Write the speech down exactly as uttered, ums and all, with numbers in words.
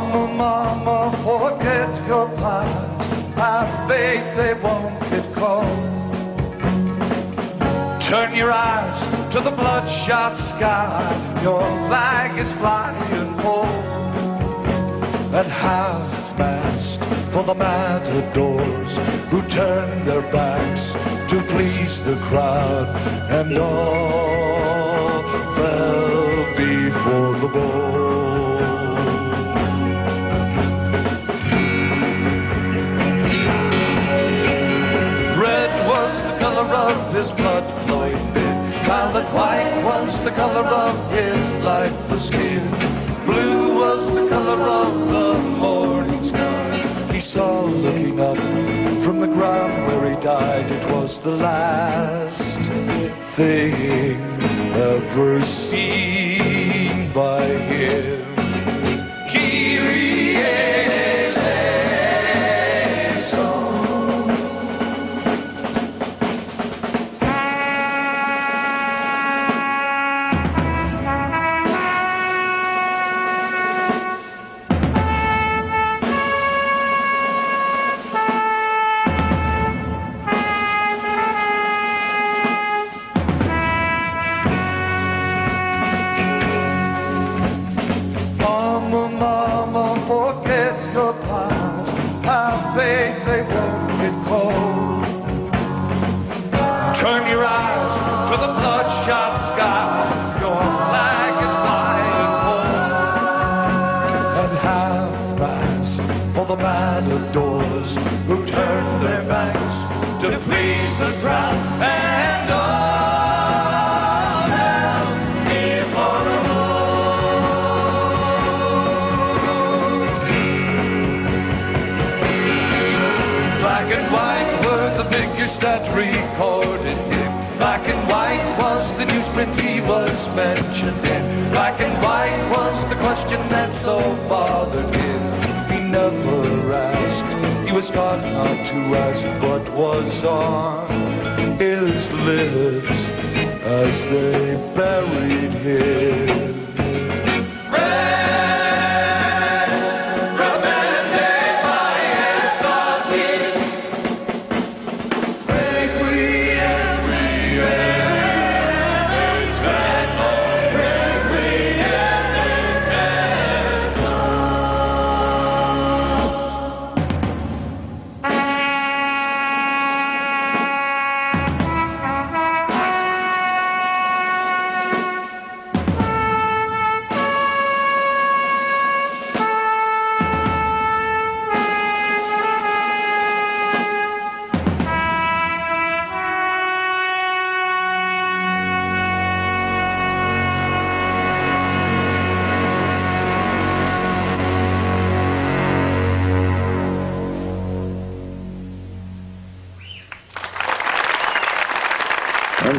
Mama, mama, forget your past. Have faith they won't get caught. Turn your eyes to the bloodshot sky. Your flag is flying full. At half-mast for the matadors who turn their backs to please the crowd, and all fell before the bowl. Red was the color of his blood flowing bit, violet white was the color of his lifeless skin. Blue was the color of the morning sky. He saw looking up from the ground where he died, it was the last thing ever seen by him. Kyrie eleison. Forget your past, have faith they won't get cold. Turn your eyes to the bloodshot sky, your flag is flying full. At half-mast for the matadors who turn their backs to please the crowd, and all hell before the black and white were the figures that recorded him. Black and white was the newsprint he was mentioned in. Black and white was the question that so bothered him. He never asked, he was taught not to ask what was on his lips as they buried him.